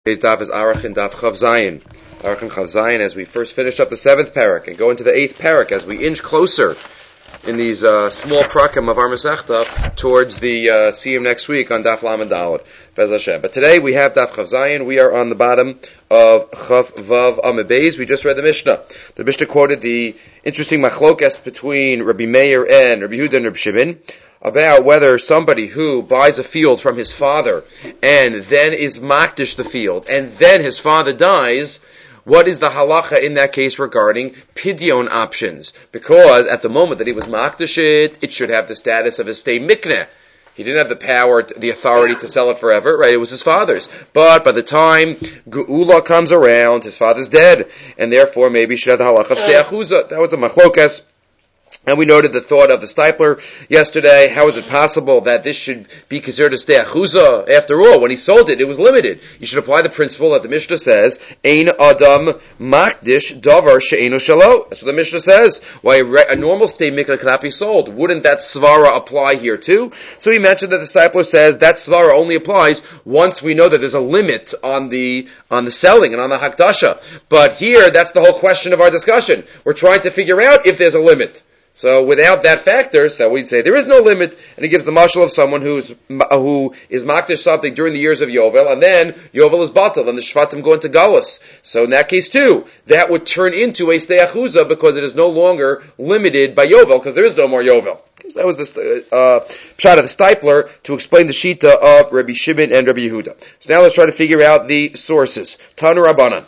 Today's daf is Arach and Daf Chav Zayin. Arach and Chav Zayin as we first finish up the 7th parak and go into the 8th parak as we inch closer in these small prakim of our Masechta towards the Siyum next week on Daf Lam and Daled. Bez Hashem. But today we have Daf Chav Zayin. We are on the bottom of Chav Vav Amud Beis. We just read the Mishnah. The Mishnah quoted the interesting machlokas between Rabbi Meir and Rabbi Yehuda and Rabbi Shimon about whether somebody who buys a field from his father and then is makdish the field and then his father dies, what is the halacha in that case regarding pidyon options? Because at the moment that he was makdish it should have the status of a stay mikneh. He didn't have the power, the authority to sell it forever, right? It was his father's. But by the time Geula comes around, his father's dead, and therefore maybe he should have the halacha of stay achuzah. That was a machlokas. And we noted the thought of the Stipler yesterday. How is it possible that this should be considered a stay achuzah? After all, when he sold it, it was limited. You should apply the principle that the Mishnah says, Ein Adam Makdish Davar She'enu Shalo. That's what the Mishnah says. Why a normal stay mikra cannot be sold. Wouldn't that svara apply here too? So he mentioned that the Stipler says that svara only applies once we know that there's a limit on the selling and on the hakdasha. But here, that's the whole question of our discussion. We're trying to figure out if there's a limit. So without that factor, so we'd say there is no limit, and he gives the mashal of someone who is makdish something during the years of Yovel, and then Yovel is batal, and the Shvatim go into Galus. So in that case too, that would turn into a stei achuzah because it is no longer limited by Yovel, because there is no more Yovel. So that was the pshat of the Stipler to explain the shita of Rabbi Shimon and Rabbi Yehuda. So now let's try to figure out the sources. Tanu Rabbanan.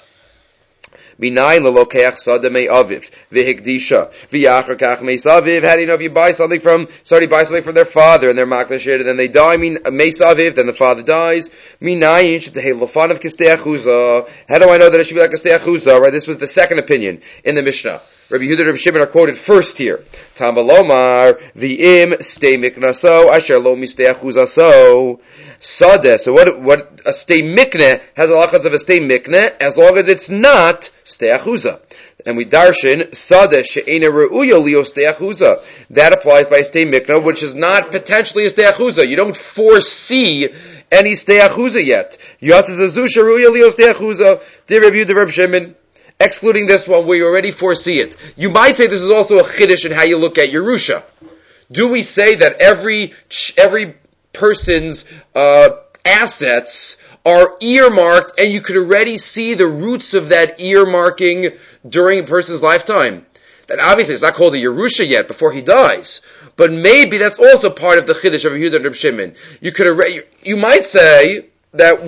Minayin lelokeach sadamei aviv v'hikdisha v'yachar kach meis aviv. How do you know if you buy something from their father and they're makdish and then they die? Meis aviv, then the father dies. Minayin shetehei lofanav k'stei achuzah. How do I know that it should be like a stei achuzah? Right, this was the second opinion in the Mishnah. Rabbi Yehuda and Rabbi Shimon are quoted first here. Tam balomar v'im stei miknaso asher lo mistei achuzaso. Sadeh. So what a stay mikneh has a lachas of a stay mikneh as long as it's not stay achuzah. And we darshan sadeh she'ena reuya lio stay achuzah. That applies by stay mikneh, which is not potentially a stay achuzah. You don't foresee any stay achuzah yet. Yatzazu she'reuya lio stay achuzah. Dear Rabbi Yehuda, Rabbi Shimon. Excluding this one where you already foresee it. You might say this is also a chiddush in how you look at Yerusha. Do we say that every person's assets are earmarked and you could already see the roots of that earmarking during a person's lifetime? That obviously it's not called a Yerusha yet before he dies. But maybe that's also part of the chiddush of Yehuda and Reb Shimon. You might say that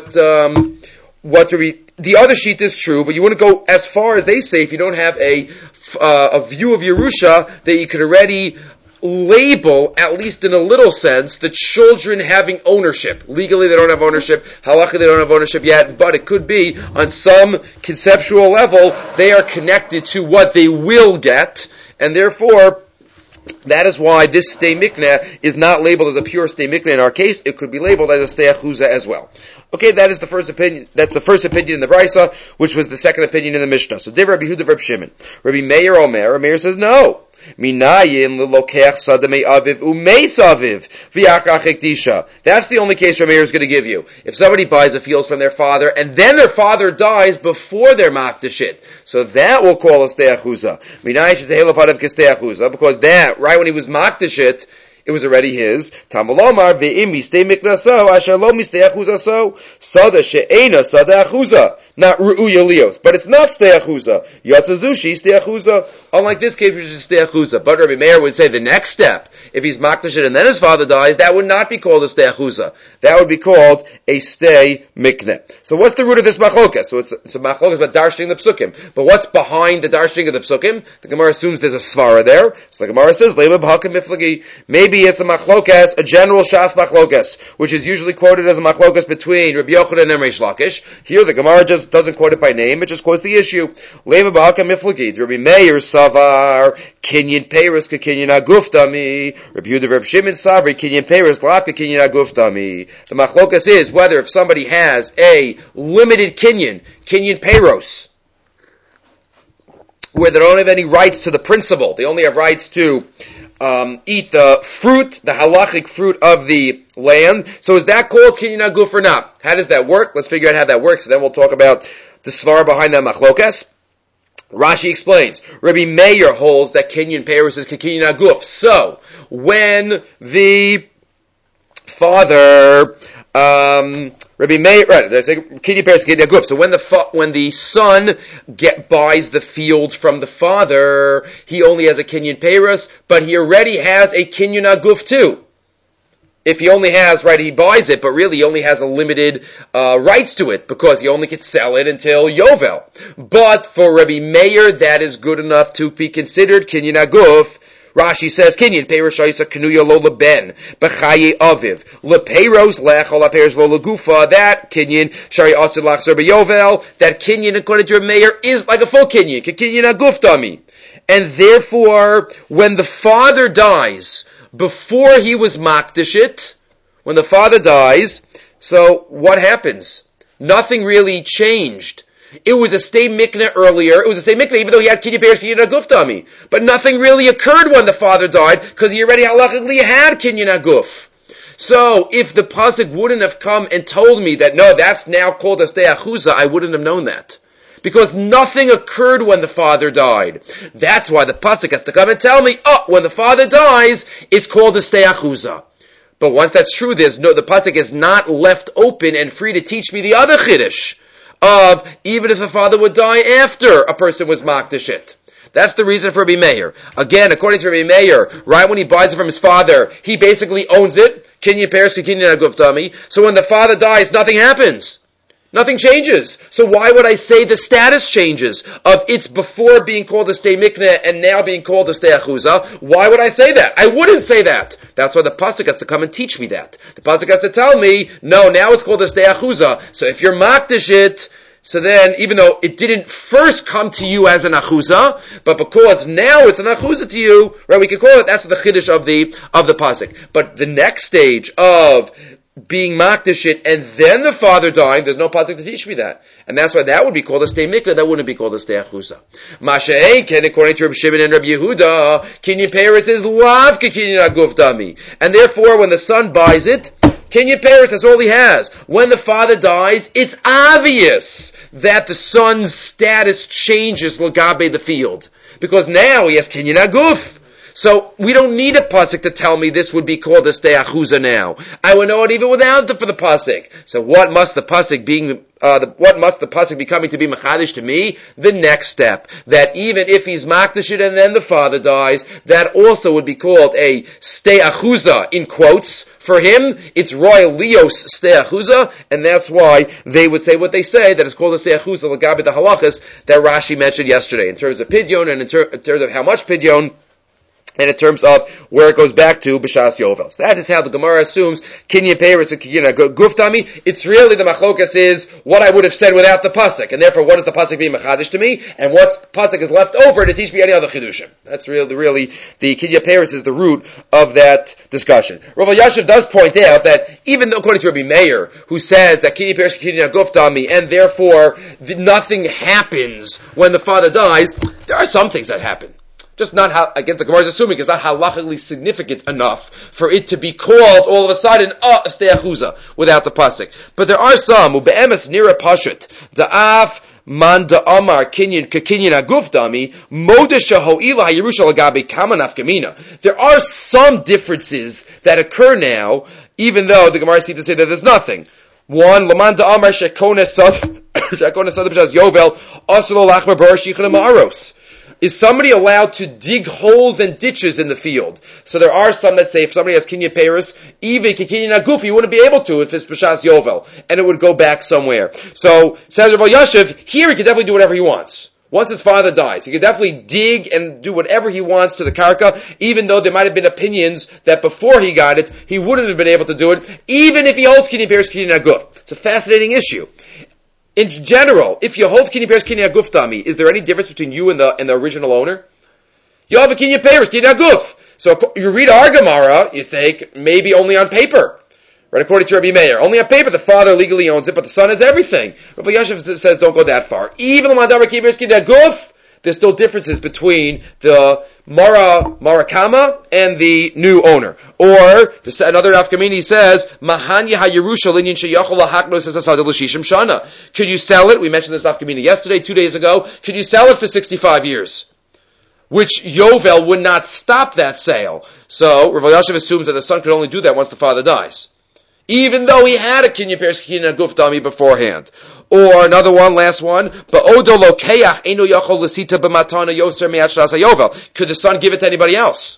the other sheet is true, but you wouldn't go as far as they say if you don't have a view of Yerusha that you could already label, at least in a little sense, the children having ownership. Legally they don't have ownership, halakha they don't have ownership yet, but it could be on some conceptual level they are connected to what they will get, and therefore that is why this stay mikneh is not labeled as a pure stay mikneh. In our case, it could be labeled as a stay achuzah as well. Okay, that is the first opinion. That's the first opinion in the Brisa, which was the second opinion in the Mishnah. So, Div Rabbi Yehuda, Rabbi Shimon, Rabbi Meir Omer. Meir says no. Minayin lelokeach sadamei aviv umeis aviv v'yachar hikdisha. That's the only case Rameir is going to give you. If somebody buys a field from their father and then their father dies before they're makdish it, so that will call a stei achuzah. Minayin shetehei lofanav k'stei achuzah, because that right when he was makdish it was already his. Tamalomar ve'im mistei miknaso asher lo mistei achuzaso sada she'ena sada achuza. Not ru'uya lios, but it's not stei achuza. Yatzazushi stei achuza. Unlike this case, which is stei achuza. But Rabbi Meir would say the next step, if he's makdish it and then his father dies, that would not be called a stei achuza. That would be called a stei mikneh. So what's the root of this machlokas? So it's a machlokas about darshaning the psukim. But what's behind the darshaning of the psukim? The Gemara assumes there's a svara there. So the Gemara says, Lema b'hakim miflagi. Maybe it's a machlokas, a general shas machlokas, which is usually quoted as a machlokas between Rabbi Yochanan and Reish Lakish. Here the Gemara just doesn't quote it by name, it just quotes the issue. Lema b'hakim miflagi. Rabbi Meir savar kinyan peiros ka kinyan aguftami. Rabbi Yehuda, Rabbi Shimon savar kinyan peiros lak ka kinyan aguftami. The machlokas is whether if somebody has a limited kinyan peiros, where they don't have any rights to the principal, they only have rights to eat the fruit, the halachic fruit of the land. So is that called kinyan haguf or not? How does that work? Let's figure out how that works, and then we'll talk about the svara behind that machlokas. Rashi explains, Rabbi Meir holds that kinyan peros is kinyan haguf. So, when the father, Rabbi Meir, right, there's a kinyan peros kinyan haguf. So when the son buys the field from the father, he only has a kinyan peros, but he already has a kinyan haguf too. If he only has, right, he buys it, but really he only has a limited rights to it, because he only can sell it until Yovel. But for Rabbi Meir, that is good enough to be considered kinyan haguf. Rashi says, kinyan peiros shaisa kanuya lo leben, b'chaye aviv, lepeiros lechol lepeiros lo legufa, that kinyan, shari asid lachzer b'yovel, that kinyan, according to Rabbi Meir, is like a full kinyan, kinyan haguf dummy. And therefore, when the father dies, before he was makdashit, when the father dies, so what happens? Nothing really changed. It was a stay mikneh earlier. It was a stay mikneh, even though he had kinyan peros kinyan haguf dami. But nothing really occurred when the father died, because he already halachically had kinyan haguf. So, if the pasuk wouldn't have come and told me that, no, that's now called a stay achuza, I wouldn't have known that. Because nothing occurred when the father died. That's why the pasuk has to come and tell me, when the father dies, it's called a stay achuza. But once that's true, the pasuk is not left open and free to teach me the other chiddush of even if the father would die after a person was makdashit. That's the reason for Rabbi Meir. Again, according to Rabbi Meir, right when he buys it from his father, he basically owns it. Kinyan peros kinyan haguf dami. So when the father dies, nothing happens. Nothing changes. So why would I say the status changes of it's before being called a stay mikneh and now being called a stay achuza? Why would I say that? I wouldn't say that. That's why the pasuk has to come and teach me that. The pasuk has to tell me, no, now it's called a stay achuza. So if you're makdashit, so then, even though it didn't first come to you as an achuza, but because now it's an achuza to you, right, we could call it, that's the chiddush of the pasuk. But the next stage of being makdashit and then the father dying, there's no pasuk to teach me that. And that's why that would be called a stay mikneh, that wouldn't be called a stay achuza. Masha'en ken, according to Rabbi Shimon and Rabbi Yehuda, kinyan peros is lav kinyan haguf dami. And therefore, when the son buys it, kinyan peros, that's all he has. When the father dies, it's obvious that the son's status changes l'gabe the field. Because now he has kinyan haguf. So we don't need a pasuk to tell me this would be called a stay achuza now. I would know it even without for the pasuk. So what must the pasuk be coming to be machadish to me? The next step, that even if he's makdashit and then the father dies, that also would be called a stay achuza in quotes. For him, it's royal Leos stay achuza, and that's why they would say what they say, that it's called a stay achuza l'gabe the halachas that Rashi mentioned yesterday, in terms of pidyon and in terms of how much pidyon, and in terms of where it goes back to b'shas Yovel. So that is how the Gemara assumes kinyan peros and kinyan haguf dami. It's really the machlokas is what I would have said without the pasuk, and therefore what does the pasuk be machadish to me, and what pasuk is left over to teach me any other chidushim. That's really the kinyan peros is the root of that discussion. Rav Yashiv does point out that even though, according to Rabbi Meir, who says that kinyan peros kinyan haguf dami, and therefore nothing happens when the father dies, there are some things that happen. Just not how, again, the Gemara is assuming it's not halachically significant enough for it to be called all of a sudden, a stay achuza, without the pasuk. But there are some, u'be'emes nira pashut, da'af man da'amar kinyan haguf dami, modesha ho'ila ha'yerusha l'gabe kama nafkamina. There are some differences that occur now, even though the Gemara seems to say that there's nothing. One, laman da'amar shekone sad b'shas yovel, asalo lachmer bar shichan ma'aros. Is somebody allowed to dig holes and ditches in the field? So there are some that say if somebody has kinyan peros, even kinyan haguf, he wouldn't be able to if it's b'shas yovel, and it would go back somewhere. So, says Rav Yashiv, here he can definitely do whatever he wants. Once his father dies, he can definitely dig and do whatever he wants to the karka, even though there might have been opinions that before he got it, he wouldn't have been able to do it, even if he holds kinyan peros, kinyan haguf. It's a fascinating issue. In general, if you hold kinyan peros kinyan haguf dami, is there any difference between you and the original owner? You have a kinyan peros kinyan haguf. So you read our Gemara, you think maybe only on paper, right? According to Rabbi Meir, only on paper the father legally owns it, but the son has everything. Rabbi Yashiv says don't go that far. Even the mandar kinyan peros kinyan haguf, there's still differences between the Marakama and the new owner. Or, another Nafkamini says, Mahanya ha-Yerusha linyan sheyachol lahaknos es asad l'shishim shana. Could you sell it? We mentioned this Nafkamini yesterday, 2 days ago. Could you sell it for 65 years? Which Yovel would not stop that sale. So, Rav Elyashiv assumes that the son could only do that once the father dies. Even though he had a kinyan peres kinyan guf dami beforehand. Or another one, last one, ba'odo lokeach eno yachol l'sita b'matana yoser me'achras hayovel. Could the son give it to anybody else?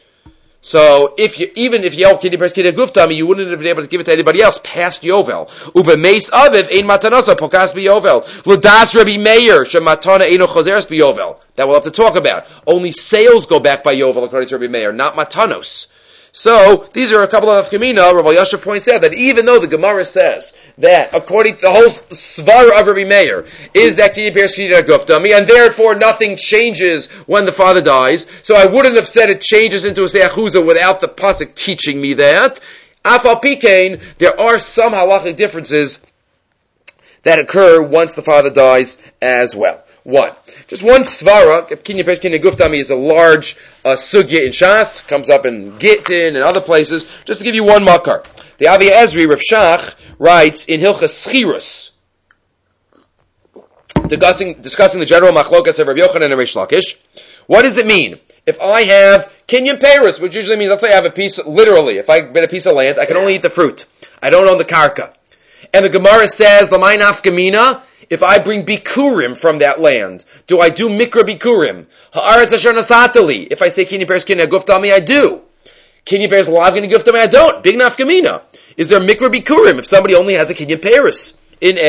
So, even if you held kinyan peres kinyan guf dami, you wouldn't have been able to give it to anybody else past Yovel. Ubemeis aviv ein matanasa pokas b'Yovel. L'das Rabbi Meir shematana eno choseres b'Yovel. That we'll have to talk about. Only sales go back by Yovel according to Rabbi Meir, not matanos. So, these are a couple of Kamina. Rav Elyashiv points out that even though the Gemara says that, according to the whole svara of Rabbi Meir, is that kinyan peres kinyan guf dami, and therefore nothing changes when the father dies, so I wouldn't have said it changes into a se'achuzah without the pasuk teaching me that. Afal pikein, there are some halachic differences that occur once the father dies as well. Just one svara, kinyan peres kinyan guf dami is a large sugya in Shas, comes up in Gittin and other places. Just to give you one makar. The Avi Ezri, Rav Shach, writes in Hilchas Schirus, discussing the general machlokas of Rav Yochanan and Reish Lakish. What does it mean? If I have kinyan peres, which usually means, let's say I have a piece, literally, if I get a piece of land, I can only eat the fruit. I don't own the karka. And the Gemara says, L'may nafkamina, if I bring bikurim from that land, do I do mikra bikurim? Ha'aretz asher nasatali. If I say kinyan peres kinyan guf dami, I do. Kinyan peres lav kinyan guf dami, I don't. Big nafkamina. Is there mikra bikurim if somebody only has a kinyan peres in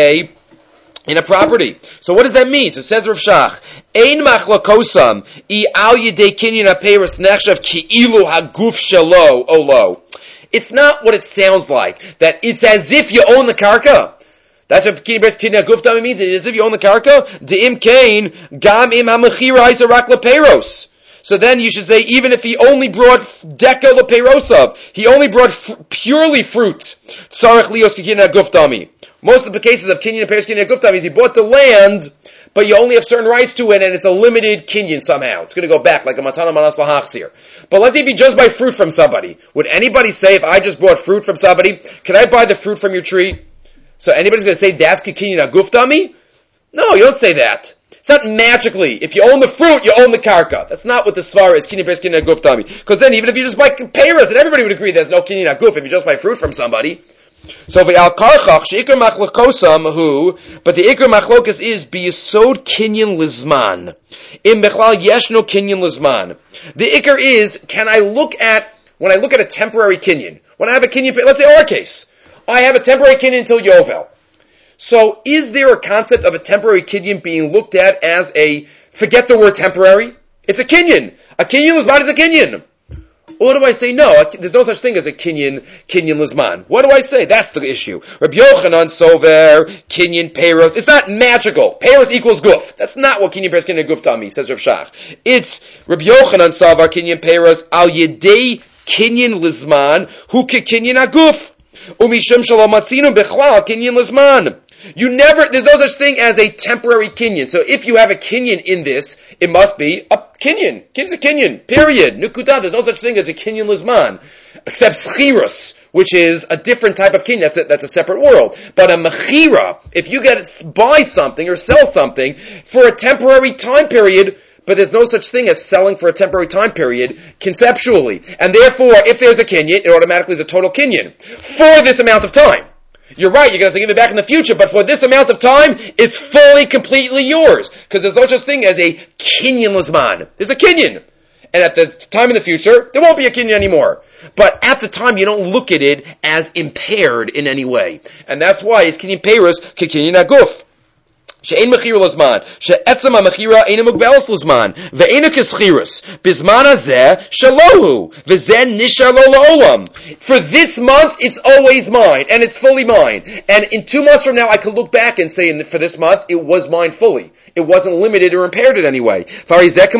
a property? So what does that mean? So it says Rav Shach, Ein machlokosam I al yedei kinyan haperes nechshav ki'ilu haguf shelo olo. It's not what it sounds like. That it's as if you own the karka. That's what kinyan peres kinyan guf dami means. It's as if you own the karka. De'im kain gam im hamechira isa rak leperos. So then you should say, even if he only brought deka leperosav, he only brought purely fruit. Sarach lios kinyan guf dami. Most of the cases of kinyan peres kinyan guf dami is he bought the land, but you only have certain rights to it, and it's a limited kinyan somehow. It's going to go back like a matana manas lahachzir. But let's say if you just buy fruit from somebody, would anybody say, if I just bought fruit from somebody, can I buy the fruit from your tree? So anybody's going to say, that's kinyan guf dami? No, you don't say that. It's not magically. If you own the fruit, you own the karka. That's not what the svara is, kinyan peres kinyan guf dami. Because then even if you just buy peras, and everybody would agree there's no kinyan guf if you just buy fruit from somebody. So the al karchach sheikar machlokosam who, but the ikar machlokas is biyesod kinyan lizman. In bechlal yeshno kinyan lizman. The ikar is, when I look at a temporary kinyan, when I have a kinyan, let's say our case, I have a temporary kinyan until Yovel. So is there a concept of a temporary kinyan being looked at as forget the word temporary? It's a kinyan. A kinyan lizman is a kinyan. Or do I say no? There's no such thing as a kinyan lizman. What do I say? That's the issue. Rabbi Yochanan sover kinyan peros. It's not magical. Peros equals guf. That's not what kinyan peros kinyan guf dami says Rav Shach. It's Rabbi Yochanan sover kinyan peros al yedei kinyan lizman hu ke kinyan aguf umishum shalom matzinu bechlal kinyan lizman. There's no such thing as a temporary kinyan. So if you have a kinyan in this, it must be a kinyan. Kinyan's a kinyan, period. Nukudav, there's no such thing as a kinyan lizman. Except schirus, which is a different type of kinyan. That's a separate world. But a mechira, if you buy something or sell something for a temporary time period, but there's no such thing as selling for a temporary time period conceptually. And therefore, if there's a kinyan, it automatically is a total kinyan for this amount of time. You're right, you're going to have to give it back in the future, but for this amount of time, it's fully, completely yours. Because there's no such thing as a kinyan lizman. There's a kinyan. And at the time in the future, there won't be a kinyan anymore. But at the time, you don't look at it as impaired in any way. And that's why it's kinyan peros, kinyan aguf. שאין מחיר לזמן, שעצם המחירה אינה מוגבלת לזמן, ואינה כסחירס. בזמן הזה שלא הוא, וזה נשאר לו לעולם. For this month, it's always mine, and it's fully mine. And in 2 months from now, I could look back and say, for this month, it was mine fully. It wasn't limited or impaired in any way. Just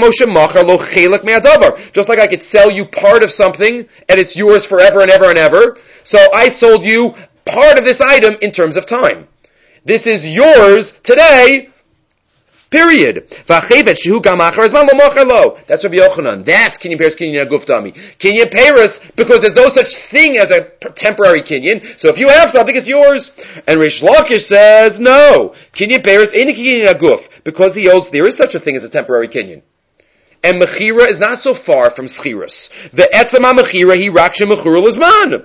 like I could sell you part of something, and it's yours forever and ever and ever, so I sold you part of this item in terms of time. This is yours today, Period. That's Rabbi Yochanan. That's Kinyan Peres, Kinyan Aguf Dami. Kinyan Peres, because there's no such thing as a temporary Kinyan. So if you have something, it's yours. And Rish Lakish says, no. Kinyan Peres ain't a Kinyan Aguf. Because he holds there is such a thing as a temporary Kinyan. And Mechira is not so far from Schiras. The Etzama Mechira, he raksha Mechurul Izman.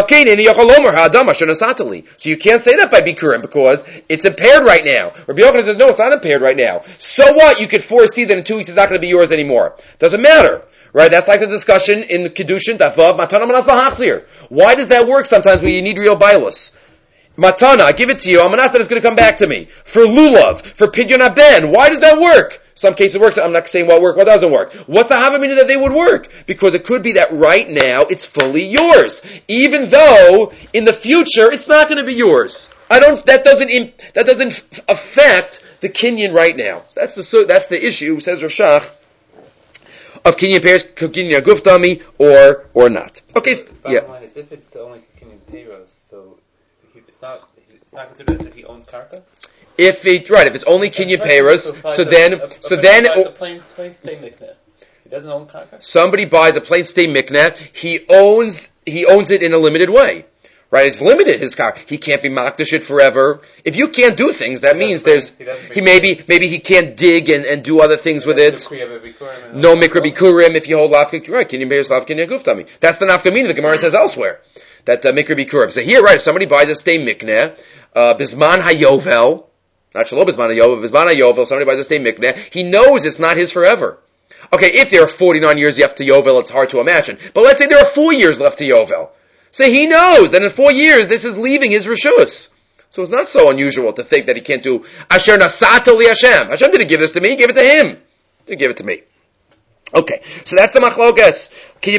So you can't say that by Bikurim because it's impaired right now. Rabbi Yochanan says, no, it's not impaired right now. So what? You could foresee that in 2 weeks it's not going to be yours anymore. Doesn't matter. Right? That's like the discussion in the Kedushin, Davav, Matana Manas Lahachzir. Why does that work sometimes when you need real bailus? Matana, I give it to you, Amanas that is going to come back to me. For Lulav, for Pidyon Aben, why does that work? Some cases it works, I'm not saying what doesn't work. What's the Havamina that they would work? Because it could be that right now it's fully yours. Even though, in the future, it's not going to be yours. That doesn't affect the Kinyan right now. That's the issue, says Rav Shach, of Kinyan Peres, Kinyan Aguf Dami, or not. Okay, yeah. Bottom line is, if it's only Kinyan Peres, so it's not considered as if he owns Karka? If it's only Kinyan Peres, so then a plain stay mikneh. He doesn't own Karka? Somebody buys a plain stay mikneh, he owns it in a limited way. Right? It's limited, his car. He can't be makdash it forever. If you can't do things, that means maybe he can't dig and do other things with it. No mikra bikurim if you hold lafka, right? Kinyan Peres lafka kinyan guftami. That's the nafkamina the Gemara says elsewhere. That mikra bikurim. So here, right, if somebody buys a stay mikneh, bisman hayovel, not shalom bisman hayovel, bisman hayovel, somebody buys a stay mikneh, he knows it's not his forever. Okay, if there are 49 years left to yovel, it's hard to imagine. But let's say there are 4 years left to yovel. So he knows that in 4 years this is leaving his reshus. So it's not so unusual to think that he can't do Asher Nasata li Hashem. Hashem didn't give this to me, he gave it to him. He didn't give it to me. Okay, so that's the machlokas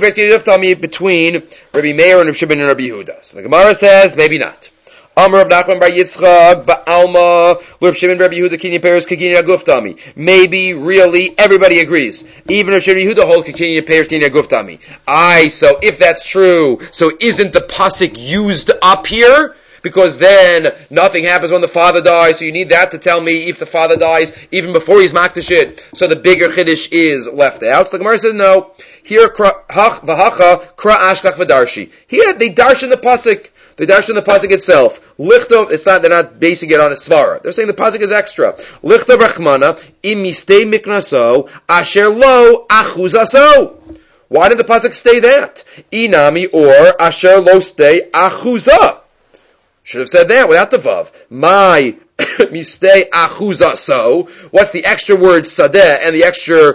between Rabbi Meir and Rabbi Shimon and Rabbi Yehuda. So the Gemara says, maybe not. Amar of Nachman bar Yitzchak, Ba'alma, Rabbi Shimon, Rabbi Yehuda, Kinyan Peres, Kinyan Aguf Dami. Maybe, really, everybody agrees. Even Rabbi Yehuda holds Kinyan Peres, Kinyan Aguf Dami. So if that's true, so isn't the pasuk used up here? Because then nothing happens when the father dies, so you need that to tell me if the father dies even before he's makdash it. So the bigger chiddush is left out. So the Gemara says no. Here, v'hacha kra ashkach v'darshi. Here they darshan the pasuk. They darshan the pasuk itself. Lichtov, they're not basing it on a svara. They're saying the pasuk is extra. Lichtov rachmana im mistei miknaso asher lo achuzaso. Why did the pasuk stay that? Inami or asher lo stay achuza. Should have said that without the vav. My mistay achuza so. What's the extra word sadeh and the extra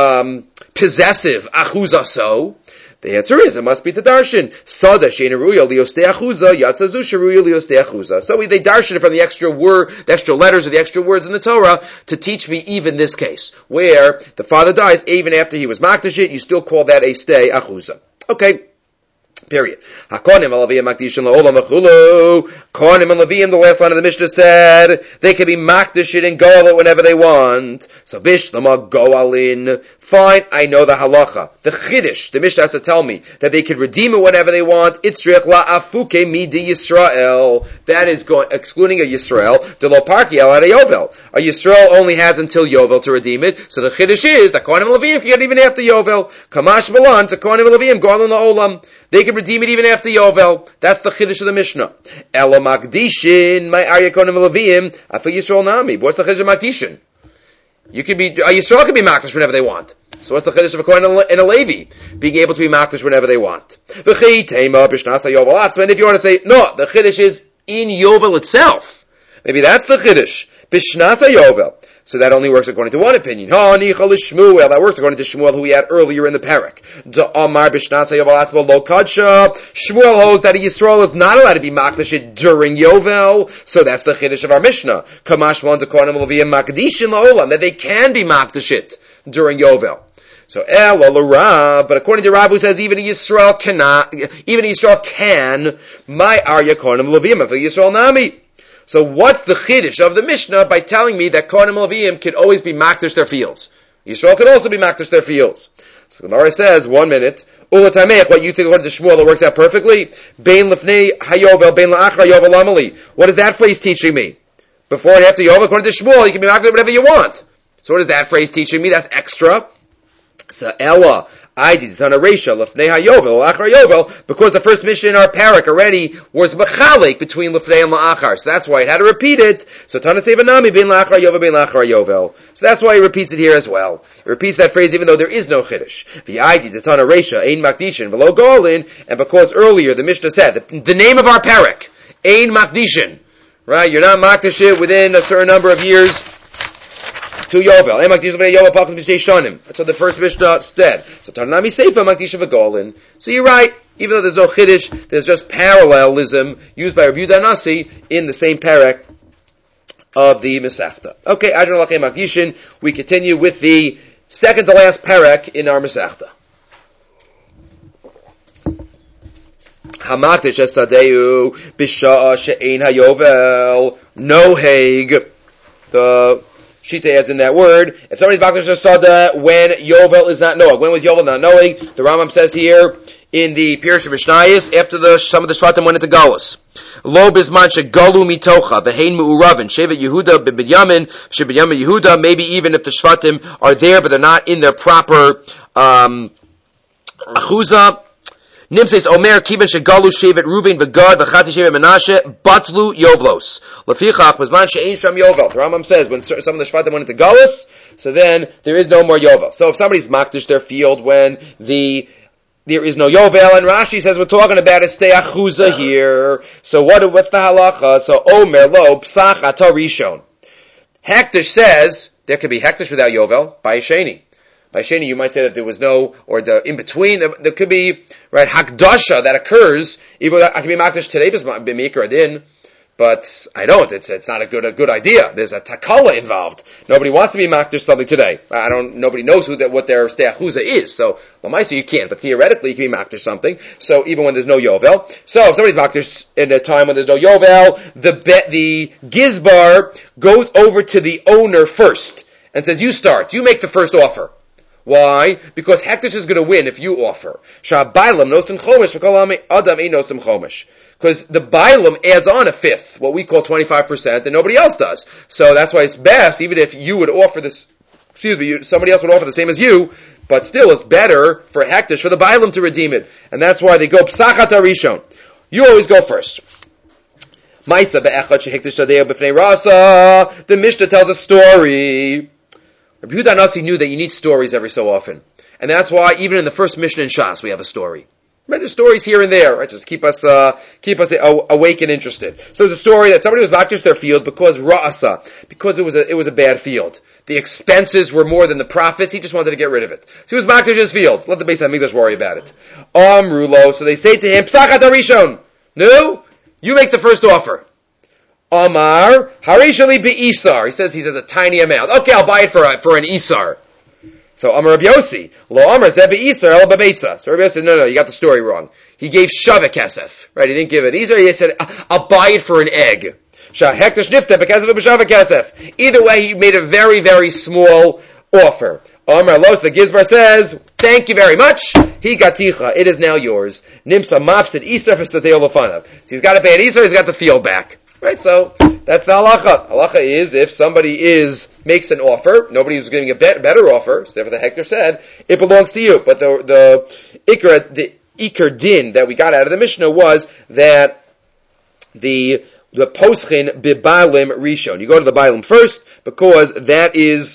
possessive achuza so? The answer is it must be to darshan. Sada sheina ruya liostei achuza yatzazu sheruya liostei achuza. So they darshan it from the extra word, the extra letters or the extra words in the Torah to teach me even this case where the father dies even after he was makdash it, you still call that a stay achuza. Okay. Period. Hakonim alaviyim makdishin la'olam achulu. Konim and Leviyim, the last line of the Mishnah said, they can be makdashit and goal it whenever they want. So bishlama goalin. Fine, I know the halacha. The chiddush, the Mishnah has to tell me that they can redeem it whenever they want. Itzrich la'afuke midi Yisrael. That is excluding a Yisrael. De lo parki al yovel. A Yisrael only has until yovel to redeem it. So the chiddush is that Konim and Leviyim can get even after yovel. Kamash balan to Konim and Leviyim goalin la'olam. They can redeem it even after yovel. That's the chiddush of the Mishnah. Elo makdishin, my arya Konim and Leviyim, afi Yisrael nami. What's the chiddush of makdishin? You can be, a Yisrael can be makdash whenever they want. So what's the chiddush of a Kohen and a Levi? Being able to be makdash whenever they want. And if you want to say, no, the chiddush is in Yovel itself. Maybe that's the chiddush. Bishnasa Yovel. So that only works according to one opinion. That works according to Shmuel, who we had earlier in the parak. Shmuel holds that a Yisrael is not allowed to be makdash during Yovel. So that's the chiddush of our Mishnah. That they can be makdash during Yovel. So but according to Rab, who says even a Yisrael can, my arya konim leviyim for Yisrael nami. So what's the chiddush of the Mishnah by telling me that Kohanim Leviyim can always be makdash their fields? Yisrael could also be makdash their fields. So the Gemara says, 1 minute, Ula Tameach, what you think according to Shmuel, that works out perfectly? Bein lefnei hayovel, bein la'achra yovel amali. What is that phrase teaching me? Before and after Yovel, according to Shmuel, you can be makdash whatever you want. So what is that phrase teaching me? That's extra. So Ella, I did on a ratio lefnei hayovel la'achar yovel, because the first mission in our parak already was machalik between lefnei and la'achar, so that's why it had to repeat it. So Tanasei v'nami bin la'achar yovel bin la'achar yovel. So that's why he repeats it here as well. It repeats that phrase even though there is no chiddush. The ID the Tana Resha ein makdishin v'lo golin, and because earlier the Mishnah said the name of our parak ein makdishin, right? You're not makdish it within a certain number of years. To Yovel. That's what the first Mishnah said. So Tarnami Seifa Makdisha V'Golin. So you're right. Even though there's no Chiddush, there's just parallelism used by Rabbi Yehuda Nasi in the same parak of the Masechta. Okay, Adron Lachem Makdishin. We continue with the second to last parak in our Masechta. Hamakdish Esadeu Bisha She'ein HaYovel Noheg. The Shita adds in that word. If somebody's Makdish Sada when Yovel is not Noah. When was Yovel not knowing? The Rambam says here in the Pirush Mishnayos after some of the Shvatim went into Galus. Lo bizman shegalu mitocha v'hein me'uravin shevet Yehuda b'Binyamin sheBinyamin Yehuda. Maybe even if the Shvatim are there but they're not in their proper achuzah. Nimses Omer Kiban Shegalu Shevet Ruvain V'Gad V'Chati Shevet Menashe Batlu Yovlos Lefichach B'Zman She'ein Sham Yovel. The Rambam says when some of the Shvatim went into Galus, so then there is no more Yovel. So if somebody's makdish their field when there is no Yovel, and Rashi says we're talking about a stay achuza here. So what's the halacha? So Omer Lo Psach Ata Rishon. Hektish says there could be Hektish without Yovel by Sheni. By Sheni, you might say that there was no, or the in between. There could be right hakdasha that occurs. Even I can be makdash today, be maker adin, but I don't. It's not a good idea. There's a takala involved. Nobody wants to be makdash something today. Nobody knows what their steachuza is. So lamaisa you can't, but theoretically you can be makdash something. So even when there's no yovel, so if somebody's makdash in a time when there's no yovel, the gizbar goes over to the owner first and says, "You start. You make the first offer." Why? Because Hektish is going to win if you offer. Sha'bailam nosim chomesh v'kol adam ein nosim chomesh. Because the bailam adds on a fifth, what we call 25%, and nobody else does. So that's why it's best, even if you would offer this, somebody else would offer the same as you, but still it's better for Hektish, for the bailam to redeem it. And that's why they go psachat harishon. You always go first. Maisa be'echad shehektish sadeh b'fnei rasa. The Mishnah tells a story. Rabbi Yehuda Nasi knew that you need stories every so often. And that's why even in the first Mishnah in Shas we have a story. Right? There's stories here and there, right? Just keep us awake and interested. So there's a story that somebody was makdish their field because ra'asa, because it was a bad field. The expenses were more than the profits, he just wanted to get rid of it. So he was makdish his field. Let the Beis HaMikdash worry about it. Amrulo, so they say to him, Psachat harishon. No, you make the first offer. Amar harishali be'isar. He says a tiny amount. Okay, I'll buy it for an isar. So Amar Rabbi Yossi, lo Amar zeh be'isar el bebeitza. So Rabbi Yossi said, no, you got the story wrong. He gave shaveh kesef. Right? He didn't give it isar. He said, I'll buy it for an egg. Shahektash nifta bekesef b'shaveh kesef. Either way, he made a very, very small offer. Amar Los, the Gizbar says, thank you very much. He got ticha. It is now yours. Nimsa mafsid isar for sateo lefanav. So he's got to pay an isar. He's got the field back. Right, so that's the halacha. Halacha is if somebody makes an offer, nobody is giving a better offer. So therefore, the Hector said it belongs to you. But the ikar din that we got out of the Mishnah was that the poschin bibalim rishon. You go to the bailim first because that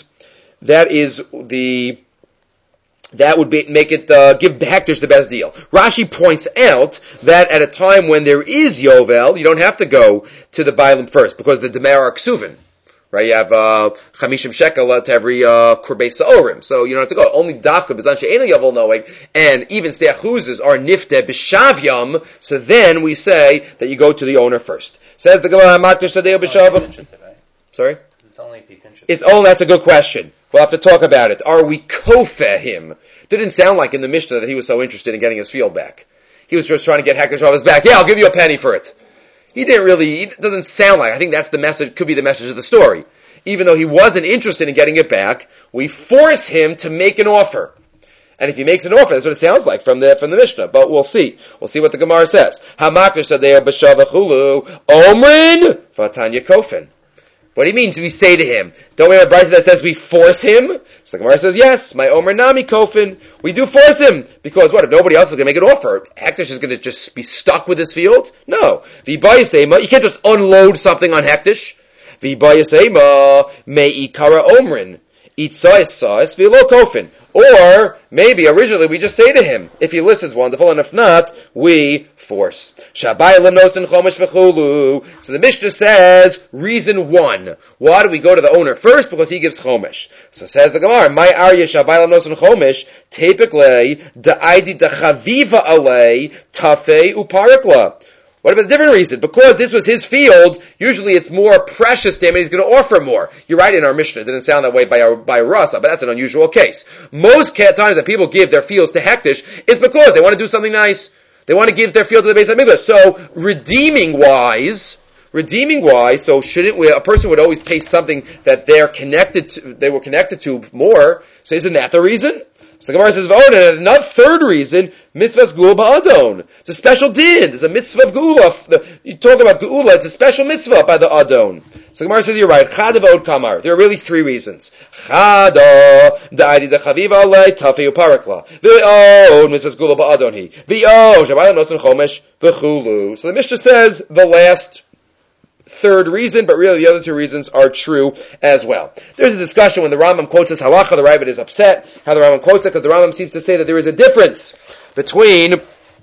would make it give Hektish the best deal. Rashi points out that at a time when there is Yovel, you don't have to go to the Bailam first, because the Demer are Ksuvin. Right? You have Chamishim Shekel to every Kurbei Sa'orim. So you don't have to go. Only Dafka, Bizan She'ena Yovel knowing, and even Steachuzes are Nifte B'Shavyam, so then we say that you go to the owner first. Says the Gemara, Makdish Sadeo B'Shavyam. Sorry? That's a good question. We'll have to talk about it. Are we kofeh him? Didn't sound like in the Mishnah that he was so interested in getting his field back. He was just trying to get Hektish off his back. Yeah, I'll give you a penny for it. It doesn't sound like, I think that's the message, could be the message of the story. Even though he wasn't interested in getting it back, we force him to make an offer. And if he makes an offer, that's what it sounds like from the Mishnah. But we'll see. We'll see what the Gemara says. Hamakdish Sadeh B'Shavachulu Omrin Vatanya Kofen. What do you mean? We say to him? Don't we have a brisa that says we force him? So the Gemara says, yes, my Omer Nami Kofin. We do force him. Because what, if nobody else is going to make an offer, Hektish is going to just be stuck with this field? No. V'bayasema, you can't just unload something on Hektish. V'bayasema, me'ikara Omrin. Itzayas v'lo Kofin. Or, maybe originally we just say to him, if he listens, wonderful, and if not, we force. So the Mishnah says, reason one. Why do we go to the owner first? Because he gives chomesh. So says the Gemara, my arya shabai lam nosen chomesh, typically, da'idi dachaviva alei, tafe uparikla. What about a different reason? Because this was his field, usually it's more precious to him and he's going to offer more. You're right in our Mishnah. It didn't sound that way by Rasa, but that's an unusual case. Most times that people give their fields to Hektish is because they want to do something nice. They want to give their field to the Beis HaMikdash. So, redeeming wise, so shouldn't we, a person would always pay something that they were connected to more. So isn't that the reason? So the Gemara says, and another third reason, mitzvah's gula ba'adon. It's a special din. There's a mitzvah of gula. You talk about gula, it's a special mitzvah by the adon. So the Gemara says, you're right. Chada v'od kamar. There are really three reasons. Chada, da'adi dechaviva alei, tafei uparakla. V'od, mitzvah's gula ba'adon hi. V'od, shabayim nosen chomesh, v'chulu. So the Mishnah says the last third reason, but really the other two reasons are true as well. There's a discussion when the Rambam quotes this halacha, the Ravid is upset how the Rambam quotes it, because the Rambam seems to say that there is a difference between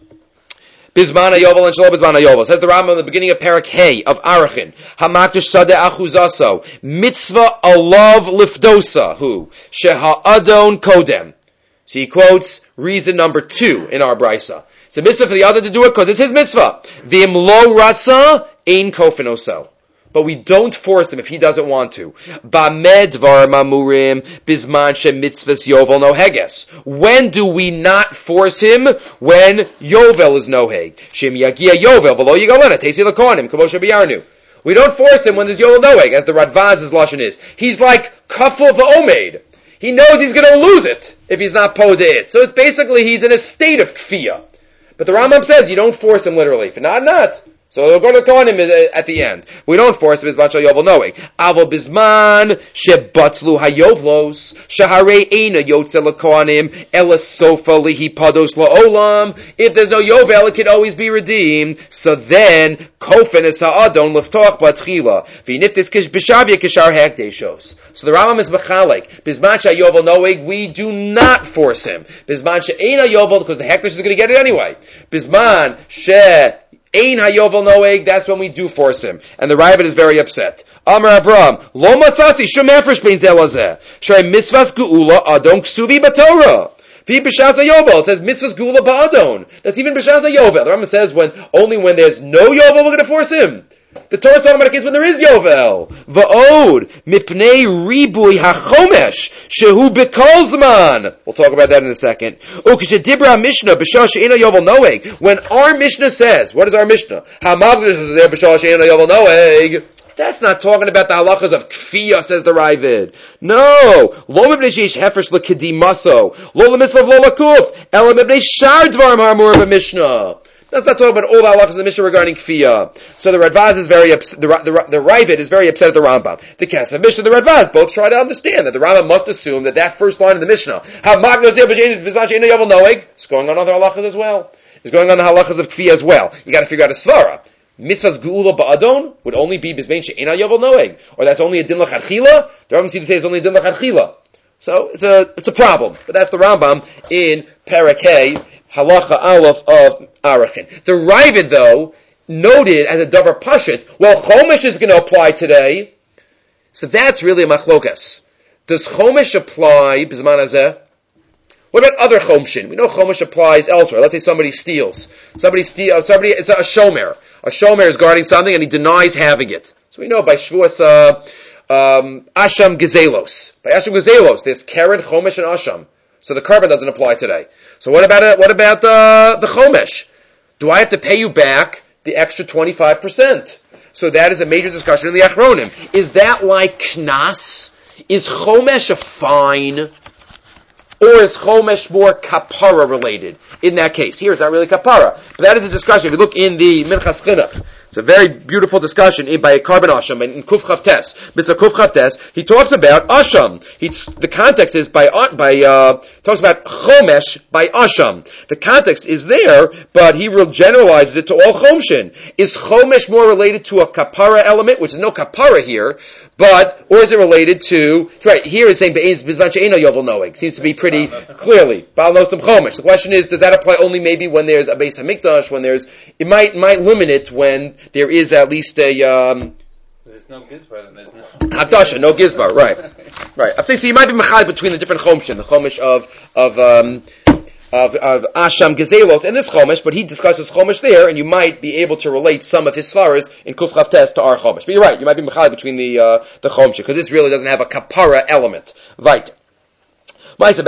Bizman HaYovel and Shalom Bizman HaYovel. Says the Rambam in the beginning of Parak Hey of Arachin, Hamakdish Sadeh Achuzaso, Mitzvah Alav Lifdosa, who Sheha-Adon Kodem. So he quotes reason number 2 in our Brisa. It's a mitzvah for the other to do it because it's his mitzvah. V'im lo ratza ein kofin oso. But we don't force him if he doesn't want to. B'amed dvar mamurim bizman she mitzvahs yovel no heges. When do we not force him? When yovel is no heg. Shem yagia yovel v'lo yigalena teisi lakonim k'moshe b'yarnu. We don't force him when there's yovel no heg, as the Radvaz's lashon is. He's like kaful v'omed. He knows he's going to lose it if he's not po to it. So it's basically he's in a state of kfiyah. But the Rambam says you don't force him literally. If not. So we're going to go on him at the end. We don't force him bizman shal yovel noeg. Avo bizman shebatzlu hayovlos shaharei eina yotze lakoanim ela sofa lihi pados laolam. If there's no yovel, it can always be redeemed. So then kofen es ha'adon liftoch batchila v'niftis b'shavya kishar hekdeshos. So the Rambam is mechalek. Bizman shal yovel noeg, we do not force him. Bizman she'eina yovel, because the hekdesh is going to get it anyway. Bizman she Ein hayovel noeg, that's when we do force him. And the Ravid is very upset. Amar Avram, lo matzasi shum efresh bein zeh lazeh. Shrei mitzvahs geula adon ksuvi b'Torah. V'hi b'shas hayovel, it says mitzvahs geula ba'adon. That's even b'shas hayovel. The Rambam says only when there's no yovel we're going to force him. The Torah is talking about a case when there is yovel. Va'od, mipnei ribui hachomesh, shehu b'kol zman. We'll talk about that in a second. Ukeshedibra Mishnah, b'shah she'ena yovel noeg. When our Mishnah says, what is our Mishnah? Hamagdish is there b'shah she'ena yovel noeg. That's not talking about the halachas of kfiyah, says the Ravid. No. Lo mibnei sheish hefresh l'kedimaso. Lo l'mitzvah lo l'kuf. Ela mibnei shar dvarim ha'amur b'Mishnah. That's not talking about all the halachas in the Mishnah regarding kfiyah. So the Radvaz is very upset, the Ravid is very upset at the Rambam. The Kesef Mishnah and the Radvaz both try to understand that the Rambam must assume that first line of the Mishnah, is going on other halachas as well. It's going on the halachas of kfiyah as well. You got to figure out a svara. Mitzvahs geula ba'adon would only be bizmein she'ena yovel noeg, or that's only a din l'chadchila. The Rambam seems to say it's only a din l'chadchila. So it's a problem. But that's the Rambam in Parak Hey, halacha aleph of Arachin. The Ravid, though, noted as a davar pashit, well, chomesh is going to apply today. So that's really a machlokas. Does chomesh apply bizman hazeh? What about other chomshin? We know chomesh applies elsewhere. Let's say somebody steals. It's a shomer. A shomer is guarding something and he denies having it. So we know by shvuas asham gezelos. By asham gezelos, there's keren, chomesh, and asham. So the carbon doesn't apply today. So what about the chomesh? Do I have to pay you back the extra 25%? So that is a major discussion in the Achronim. Is that like knas? Is chomesh a fine? Or is chomesh more kapara related? In that case, here it's not really kapara, but that is a discussion. If you look in the Minchas Chinuch, It's a very beautiful discussion by Carbon Asham in Kuf Chavtes. Mitzvah Kuf Chavtes, he talks about Asham. The context is talks about Chomesh by Asham. The context is there, but he generalizes it to all Chomshin. Is Chomesh more related to a kapara element, which is no kapara here, or is it related to, right, here it's saying Bizman She'eno Yovel Noeg. Seems to be pretty clearly. Baal Nosam Chomesh. The question is, does that apply only maybe when there's a Beis HaMikdash, it might limit it when there is at least a, there's no Gizbar, then there's no Hakdasha, no Gizbar, right. I'm saying, so you might be mechal between the different Chomshin, the Chomesh of Asham Gezelos and this Chomesh, but he discusses Chomesh there, and you might be able to relate some of his svaras in Kuf Chavtes to our Chomesh. But you're right, you might be mechal between the Chomesh, because this really doesn't have a kapara element. Right. What's the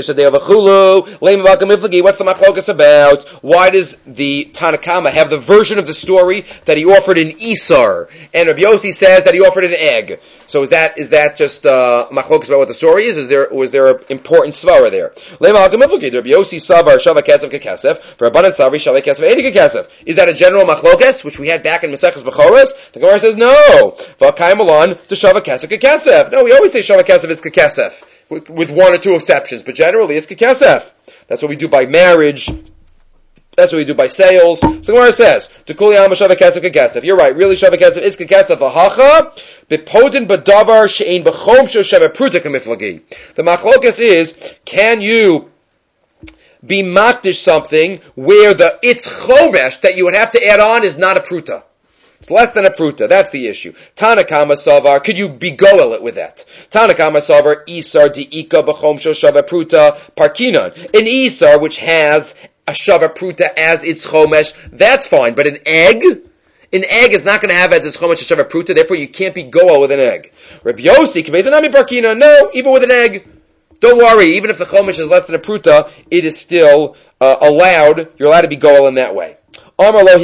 machlokas about? Why does the Tanakama have the version of the story that he offered an Isar, and Rabbi Yossi says that he offered an egg? So is that just machlokas about what the story is? Was there an important svara there? Rabbi Yossi savar shava kesef kekesef, for Rabbanan savar shalei kesef eni kekesef. Is that a general machlokas which we had back in Maseches Bechoros? The Gemara says no. V'akayim alon to shava kesef kekesef. No, we always say shava kesef is kekesef, with one or two exceptions, but generally it's kekesef. That's what we do by marriage. That's what we do by sales. So the Gemara says, "Tukuli alma shava kesef kekesef." You're right. Really, shava kesef is kekesef. V'hacha b'podin b'davar she'ein b'chomsho sheva pruta kamiflagi. The machlokas is, can you be makdish something where it's chomesh that you would have to add on is not a pruta? It's less than a pruta. That's the issue. Tanakama savar. Could you be goel it with that? Tanakama savar isar diika b'chomsho shava pruta parkinon. An isar which has a shava pruta as its chomesh, that's fine. But an egg is not going to have as its chomesh a shava pruta. Therefore, you can't be goel with an egg. Rabbi Yossi k'mezanami parkinon. No, even with an egg. Don't worry. Even if the chomesh is less than a pruta, it is still allowed. You're allowed to be goel in that way. The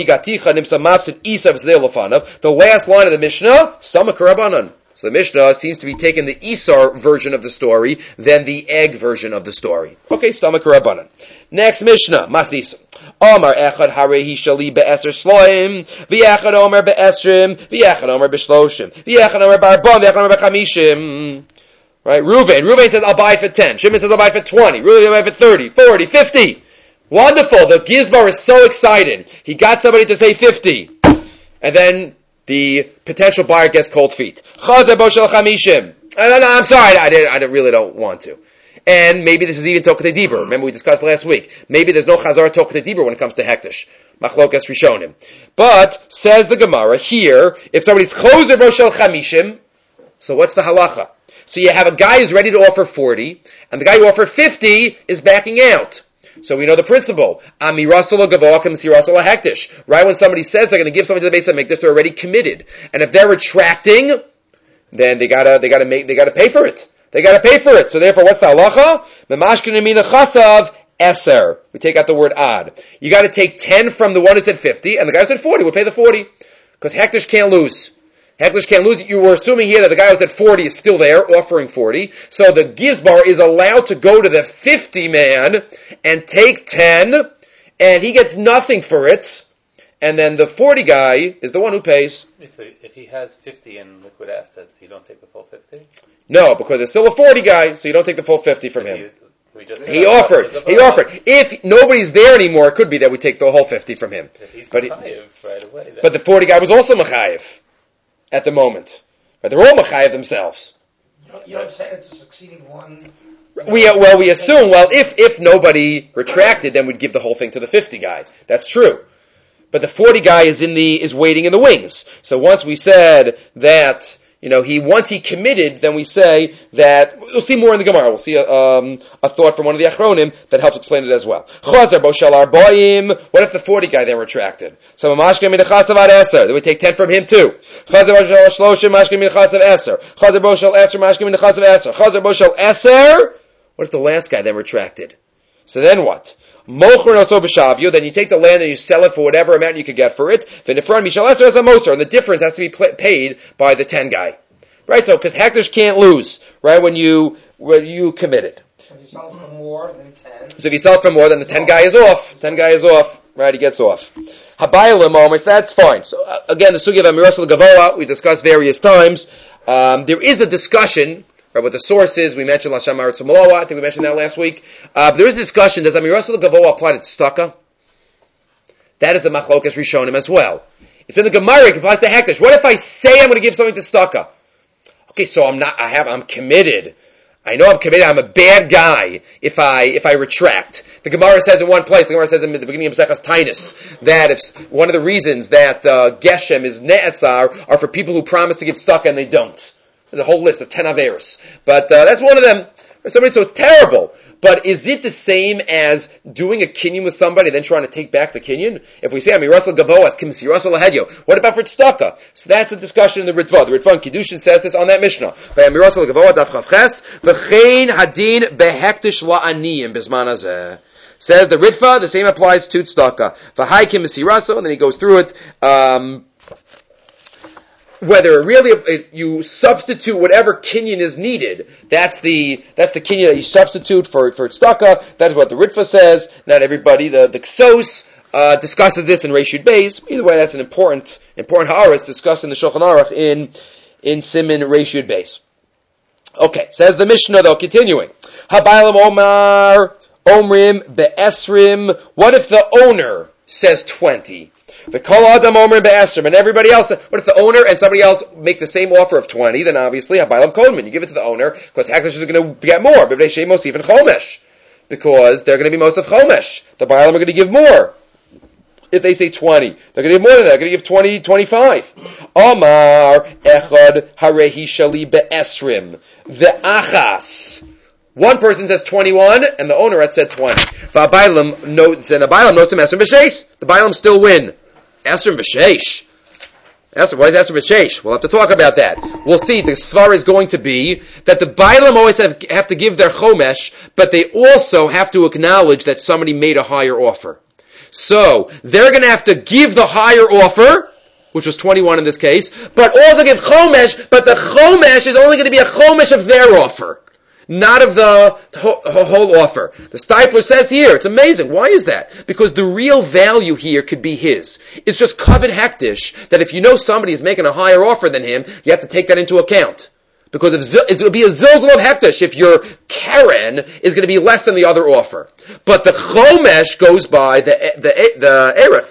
last line of the Mishnah, Stomach Rabbanan. So the Mishnah seems to be taking the Isar version of the story than the egg version of the story. Okay, Stomach Rabbanan. Next Mishnah, Masnis. Omar echad harehi shali be'eser shloim, v'echad omer be'esrim, v'echad omer be'shloshim, v'echad omer ba'arbam, v'echad omer be'chamishim. Right, Reuven says, I'll buy it for 10. Shimon says, I'll buy it for 20. Reuven, I'll buy it for 30, 40, 50. Wonderful. The Gizbar is so excited. He got somebody to say 50. And then the potential buyer gets cold feet. Chazer boshel chamishim. I'm sorry, I really don't want to. And maybe this is even Tokatei Dibur. Remember we discussed last week. Maybe there's no Chazar Tokatei Dibur when it comes to Hektish. Machlokas Rishonim. But, says the Gemara, here, if somebody's Chazer boshel chamishim, so what's the halacha? So you have a guy who's ready to offer 40, and the guy who offered 50 is backing out. So we know the principle. Amirasala gavakam sirasala hektish. Right when somebody says they're going to give something to the Beis HaMikdash, they're already committed. And if they're retracting, then they gotta pay for it. They gotta pay for it. So therefore, what's the halacha? Memashkin mina chasav eser. We take out the word ad. You gotta take 10 from the one who said 50, and the guy who said 40 would pay the 40. Because hektish can't lose. Hektish can't lose. You were assuming here that the guy who said 40 is still there, offering 40. So the Gizbar is allowed to go to the 50 man and take 10, and he gets nothing for it. And then the 40 guy is the one who pays. If he has 50 in liquid assets, you don't take the full 50? No, because there's still a 40 guy, so you don't take the full 50 from him. He offered. If nobody's there anymore, it could be that we take the whole 50 from him. If he's Machayev right away. Then. But the 40 guy was also Machayev at the moment. But they're all Machayev themselves. You don't say it's a succeeding one. We assume, if nobody retracted, then we'd give the whole thing to the 50 guy. That's true. But the 40 guy is waiting in the wings. So once we said that, once he committed, then we say that, we'll see more in the Gemara. We'll see a thought from one of the Achronim that helps explain it as well. What if the 40 guy then retracted? So they would take 10 from him too. What if the last guy then retracted? So then what? Then you take the land and you sell it for whatever amount you could get for it. And the difference has to be paid by the 10 guy. Right? So, because Hektish can't lose, right, when you committed. So if you sell for more than 10. So if you sell for more, then the 10 guy is off. 10 guy is off. Right? He gets off. Habaylam Omer, so that's fine. So again, the Sugi of Amirasal Gavoa, we discussed various times. There is a discussion, right, with the sources. We mentioned Lasham Aretz Malawa, I think we mentioned that last week. There is a discussion, does Amirasal Gavoa apply to tzedakah? That is a machlokas rishonim as well. It's in the Gemara, it applies to hekdesh. What if I say I'm going to give something to tzedakah? Okay, so I'm committed. I know I'm committed. I'm a bad guy if I retract. The Gemara says in one place, the Gemara says in the beginning of Mesechus Tainus, that if one of the reasons that Geshem is Ne'etzar are for people who promise to give tzedakah and they don't. There's a whole list of 10 averos. But that's one of them. So it's terrible. But is it the same as doing a kinyan with somebody and then trying to take back the kinyan? If we say, Amirasal Gavoas, Kimsi Rasal Lahedyo, what about for tzedakah? So that's a discussion in the Ritva. The Ritva in Kiddushin says this on that Mishnah. By Amirasal Gavoa, Daf Chavches, V'chein hadin behektish la'aniyim bizman hazeh. Says the Ritva, the same applies to tzedakah. V'hai Kimsi Rasal, and then he goes through it, whether really you substitute whatever kinyan is needed, that's the kinyan that you substitute for tzedakah. That's what the Ritva says. Not everybody. The Ksos discusses this in Reshut Beis. Either way, that's an important ha'ara. It's discussed in the Shulchan Aruch in Siman Reshut Beis. Okay, says the Mishnah though, continuing. Habaylam Omar Omrim Be'esrim. What if the owner says 20? The Kol Adam Omer Be'esrim, and everybody else, what if the owner and somebody else make the same offer of 20, then obviously, Habaylam Kodman, you give it to the owner, because Hekdesh is going to get more, but they say most even Chomesh, because they're going to be most of Chomesh. The Baalim are going to give more. If they say 20, they're going to give more than that, they're going to give 20, 25. Omar Echad Harehi Shali Be'esrim, the Achas. One person says 21, and the owner had said 20. V'Abaylam notes, and Abaylam notes him Esrim B'Sheish. The Baalim still win. Esrim B'Sheish. What is Esrim B'Sheish? We'll have to talk about that. We'll see. The Svar is going to be that the Baalim always have to give their Chomesh, but they also have to acknowledge that somebody made a higher offer. So, they're going to have to give the higher offer, which was 21 in this case, but also give Chomesh, but the Chomesh is only going to be a Chomesh of their offer. Not of the whole offer. The Stipler says here, it's amazing. Why is that? Because the real value here could be his. It's just covet hektish, that if you know somebody is making a higher offer than him, you have to take that into account. Because it's going to be a zilzal of hektish if your Karen is going to be less than the other offer. But the chomesh goes by the erech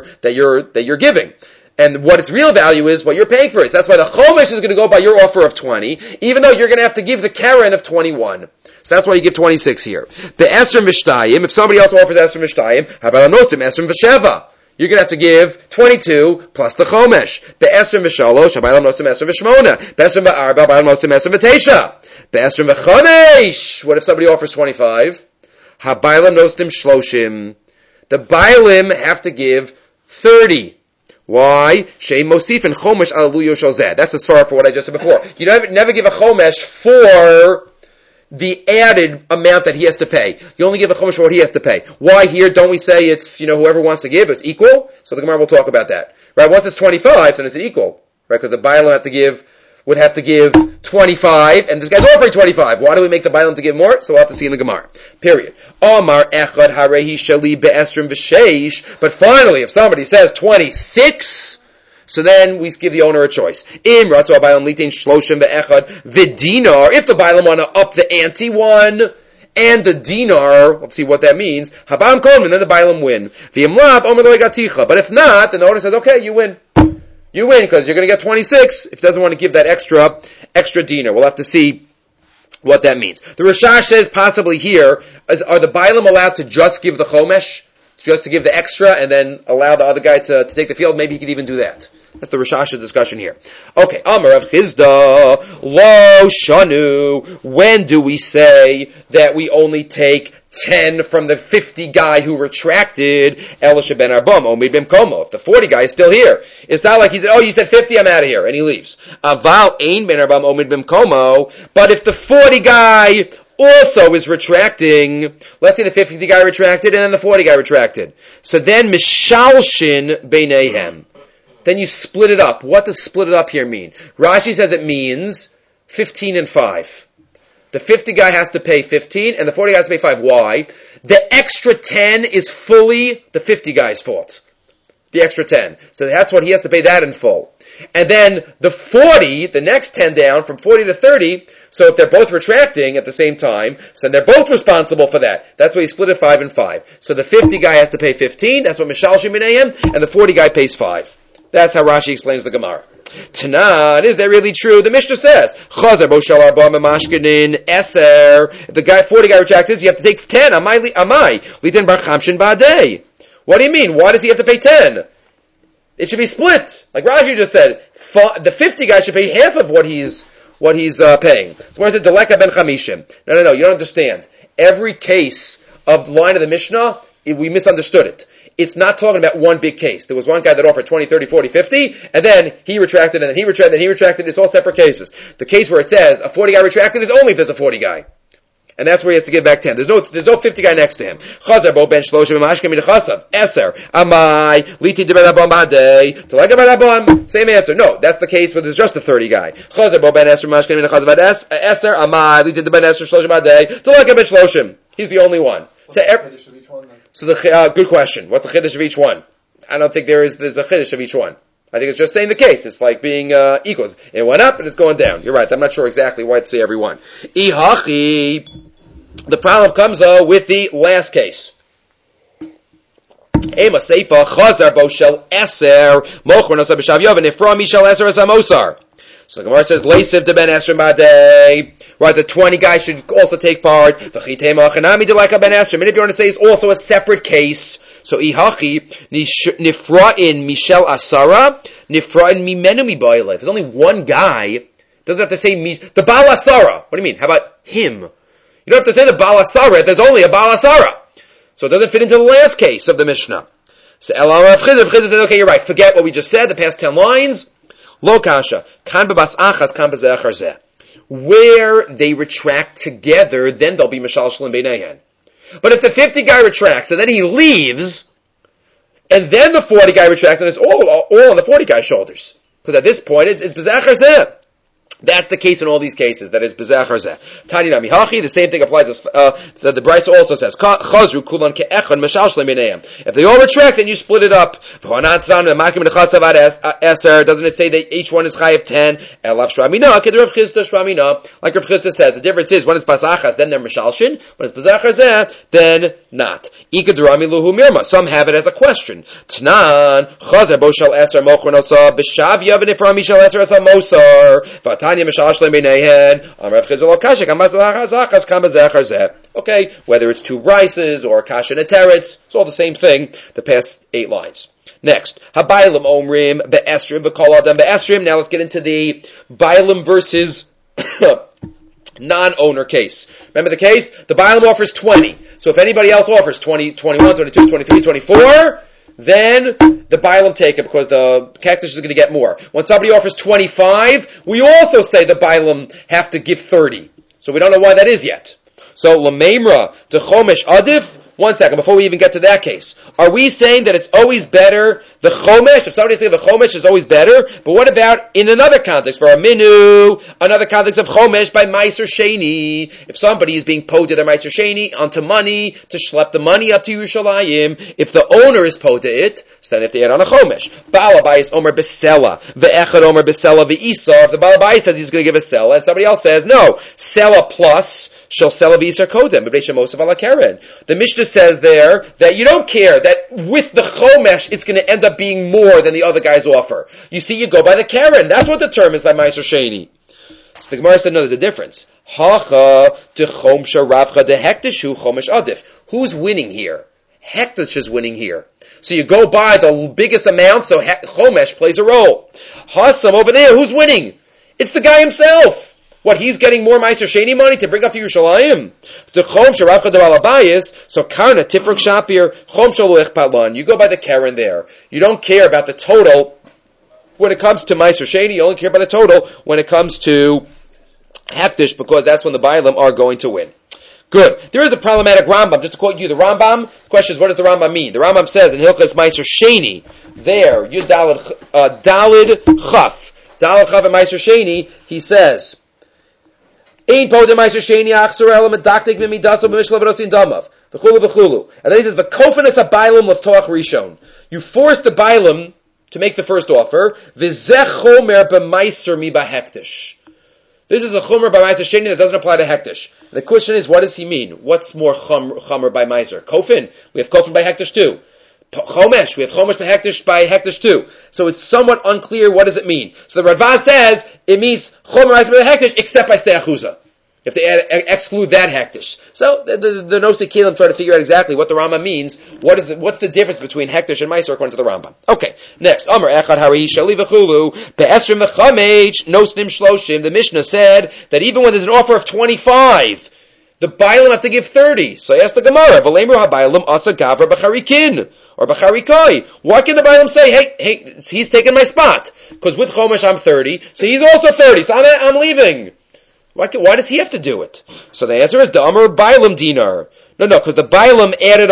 that you're giving. And what its real value is what you're paying for it. So that's why the chomesh is going to go by your offer of 20, even though you're going to have to give the Karen of 21. So that's why you give 26 here. The Esrim V'Shtayim, if somebody else offers Esrim V'Shtayim, how about Anosim, Esrim V'Sheva? You're going to have to give 22 plus the chomesh. The Esrim V'Shalosh, Habaylam Nosim Esrim V'Shmona. The Esrim V'Arba, Habaylam Nosim Esrim V'Teisha. The Esrim V'Chomesh. What if somebody offers 25? Habaylam Nosim Shloshim. The Bailim have to give 30. Why? Shein Mosif and Chomesh Alaluyo Shalzeh. That's the svara for what I just said before. You never give a Chomesh for the added amount that he has to pay. You only give a Chomesh for what he has to pay. Why here don't we say it's, whoever wants to give, it's equal? So the Gemara will talk about that. Right? Once it's 25, then it's equal. Right? Because the Bailam would have to give 25, and this guy's offering 25. Why do we make the Bailam to give more? So we'll have to see in the Gemara. Period. Omar echad harehi shali be'esrim v'sheish. But finally, if somebody says 26, so then we give the owner a choice. Im ratzu ha'Bailam litin shloshim be'echad v'dinar. If the Bailam want to up the ante one, and the dinar, let's see what that means, Habam Kolman, then the Bailam win. V'imlav omer lo igaticha. But if not, then the owner says, okay, you win. You win, because you're going to get 26 if he doesn't want to give that extra dinar. We'll have to see what that means. The Rashash says possibly here, are the Bailam allowed to just give the Chomesh? Just to give the extra and then allow the other guy to take the field? Maybe he could even do that. That's the Rashash's discussion here. Okay, Amar of Chizda, Lo Shanu. When do we say that we only take 10 from the 50 guy who retracted? Elisha ben Arbam, Omid ben Komo. If the 40 guy is still here, it's not like he said, you said 50, I'm out of here, and he leaves. Aval ein ben Arbam, Omid ben Komo. But if the 40 guy also is retracting, let's say the 50 guy retracted and then the 40 guy retracted. So then Mishalshin beinehem. Then you split it up. What does split it up here mean? Rashi says it means 15 and 5. The 50 guy has to pay 15 and the 40 guy has to pay 5. Why? The extra 10 is fully the 50 guy's fault. the extra 10. So that's what he has to pay that in full. And then the 40, the next 10 down, from 40 to 30, so if they're both retracting at the same time, so they're both responsible for that. That's why he split it 5 and 5. So the 50 guy has to pay 15, that's what Mishalshim Minayim, and the 40 guy pays 5. That's how Rashi explains the Gemara. Tanan, is that really true? The Mishnah says, Chazer bo shel arba memashkenin eser. If the guy, 40 guy retracts this, you have to take 10. Amai, litin bar chamshin ba'adei. What do you mean? Why does he have to pay 10? It should be split. Like Rashi just said, the 50 guy should pay half of what he's paying. So when I said Deleka ben Chamishim. No, you don't understand. Every case of the line of the Mishnah, we misunderstood it. It's not talking about one big case. There was one guy that offered 20, 30, 40, 50, and then he retracted, and then he retracted, and he retracted. It's all separate cases. The case where it says a 40 guy retracted is only if there's a 40 guy. And that's where he has to give back 10. There's no 50 guy next to him. Chazar bo ben shloshim mashkem min chasav. Eser. Amai. Liti de ben abam ba'adei. Talega ben abam. Same answer. No, that's the case where there's just a 30 guy. Chazar bo ben eser mashkem min chasav. Eser. Amai. Liti de ben eser shloshim ba'adei. Talega ben shloshim. He's the only one. So the good question. What's the chiddush of each one? I don't think there's a chiddush of each one. I think it's just saying the case. It's like being equals. It went up and it's going down. You're right. I'm not sure exactly why to say every one. Ihachi. The problem comes though with the last case. Ema seifa chazar bo shel eser mochor nosa b'shav yov nifra mi shel eser as amosar. So the Gemara says leisiv de ben esrim ba'adei. Right, the 20 guys should also take part. V'chitei ma'achanami de like a ben esrim. And if you want to say it's also a separate case. So ihachi nifra'in mishel asara nifra'in mimenu mi ba'ileh. If there's only one guy, doesn't have to say the Baal Asara. What do you mean? How about him? You don't have to say the Baal Asara. There's only a Baal Asara. So it doesn't fit into the last case of the Mishnah. So Rav Chizr says, okay, you're right. Forget what we just said, the past 10 lines. Lo kasha. Kan bebas achas, kan bezeh achar zeh. Where they retract together, then they'll be Mishal Shalom Beinehen. But if the 50 guy retracts, and then he leaves, and then the 40 guy retracts, and it's all on the 40 guy's shoulders. Because at this point, it's bezeh achar zeh. That's the case in all these cases, that it's bezeh achar zeh. Tani nami hachi, the same thing applies as, so the Brisa also says, chazru kulan ke'echad mashal shlem b'neihem. If they all retract, then you split it up. Doesn't it say that each one is chayiv 10? Elav shramina, k'der Rav Chisda shramina. Like Rav Chisda says, the difference is, when it's pasachas, then they're mishalshin. When it's bezeh achar zeh, then not. Ikadrami luhu mirma. Some have it as a question. Tnan, chazar bo shal eser mochor nosa, b'shav yav nifra mishal eser as ha-mosar. Okay, whether it's 2 rices or kasha and a teretz, it's all the same thing, the past 8 lines. Next, habaylim omrim be'esrim v'kol adam be'esrim. Now let's get into the baylim versus non-owner case. Remember the case? The baylim offers 20. So if anybody else offers 20, 21, 22, 23, 24, then the Bailam take it because the cactus is going to get more. When somebody offers 25, we also say the Bailam have to give 30. So we don't know why that is yet. So Lamemra to Chomesh Adif. One second, before we even get to that case. Are we saying that it's always better, the Chomesh, if somebody's saying the Chomesh is always better, but what about in another context, for a Minu, another context of Chomesh by Meiser Sheni, if somebody is being paid to their Meiser Sheni onto money, to schlep the money up to Yerushalayim, if the owner is paid to it, so then if they add on a Chomesh. Baal Abayis Omer Besela, Ve'echad Omer Besela Ve'isa, if the Baal Abayis says he's going to give a Sela, and somebody else says, no, Sela plus, Shel Sela V'Yisar Kodem, B'Bnei Shemosav Ala Keren. The Mishnah says there that you don't care that with the Chomesh it's going to end up being more than the other guy's offer. You see, you go by the Keren. That's what determines by Meiser Sheni. So the Gemara said, no, there's a difference. Hacha de Chomsha Ravcha de Hektishu Chomesh Adif. Who's winning here? Hektish is winning here. So you go by the biggest amount, so Chomesh plays a role. Hasam over there, who's winning? It's the guy himself. What, he's getting more Meiser Sheni money to bring up to Yerushalayim? The Chom Sharafcha de Balabayis, so Karna Tifruk Shapir, Chom Shaluech Patlan. You go by the Karen there. You don't care about the total when it comes to Meiser Sheni. You only care about the total when it comes to Hektish, because that's when the Bailam are going to win. Good. There is a problematic Rambam. Just to quote you, the Rambam, the question is, what does the Rambam mean? The Rambam says in Hilchas Meiser Sheni, there, Yud Dalid Chaf. Dalid Chaf and Meiser Sheni, he says, Ein po de Meiser Sheni achsor elam medaktik mimidaso b'mishlo v'rosin damav. V'chulu v'chulu. And then he says, V'kofanis ha-bailam l'ftoach rishon. You force the bailam to make the first offer. V'zeh chomer b'maiser mi b'hektish. This is a chomer by maiser sheni that doesn't apply to hektish. The question is, what does he mean? What's more chomer by maiser? Kofin. We have kofin by hektish too. Chomesh. We have chomesh by hektish too. So it's somewhat unclear what does it mean. So the Radvaz says it means chomer by hektish except by stei achuzah. You have to exclude that hektish. So the Nosei Kelim try to figure out exactly what the Rambam means. What's the difference between hektish and meiser according to the Rambam? Okay, next. Amar echad hari shali v'chulu be'esrim v'chamech nosnim shloshim. The Mishnah said that even when there's an offer of 25, the bailam have to give 30. So I asked the Gemara, v'leimru ha-bailam asa gavra b'charikin or b'charikai. Why can the bailam say, hey, he's taking my spot? Because with chomesh I'm 30, so he's also 30, so I'm leaving. Why does he have to do it? So the answer is the Amar Bailam dinar. No, because the Bailam added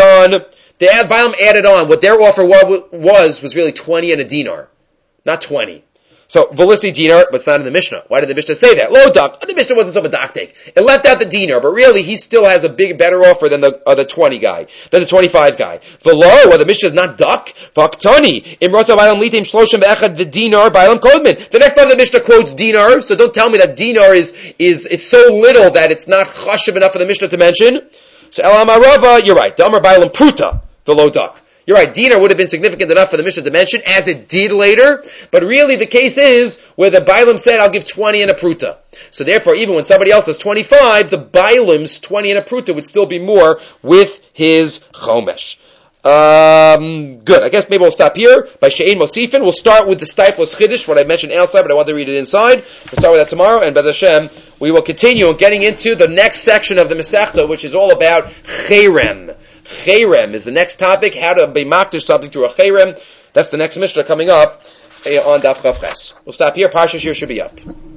on. What their offer was really 20 and a dinar, not 20. So Velisi dinar, but it's not in the Mishnah. Why did the Mishnah say that? Lo dak. The Mishnah wasn't so medactic. It left out the dinar, but really he still has a better offer than the 20 guy, than the 25 guy. V'lo, the Mishnah is not dak. V'aktani imrota bailam litim shloshim be'echad the dinar bailam kodmin. The next time the Mishnah quotes dinar, so don't tell me that dinar is so little that it's not chashiv enough for the Mishnah to mention. So El Amarava, you're right. The Amar bailam pruta, the lo dak. You're right, dinar would have been significant enough for the Mishnah to mention, as it did later, but really the case is where the Bailam said, I'll give 20 and a pruta. So therefore, even when somebody else has 25, the Bailam's 20 and a pruta would still be more with his chomesh. Good. I guess maybe we'll stop here by She'ein Mosifin. We'll start with the Stiflos Chiddush, what I mentioned outside, but I want to read it inside. We'll start with that tomorrow, and Bez Hashem, we will continue getting into the next section of the Masechta, which is all about Cherem. Cherem is the next topic, how to be makdish something through a cherem. That's the next Mishnah coming up on Daf Chav Ches. We'll stop here. Parsha Shir should be up.